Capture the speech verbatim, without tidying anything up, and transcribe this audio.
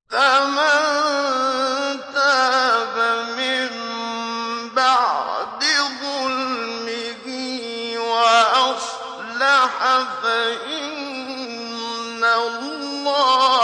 فَمَن تَابَ مِن بَعْدِ ظُلْمِهِ وَأَصْلَحَ فَإِنَّ اللَّهَ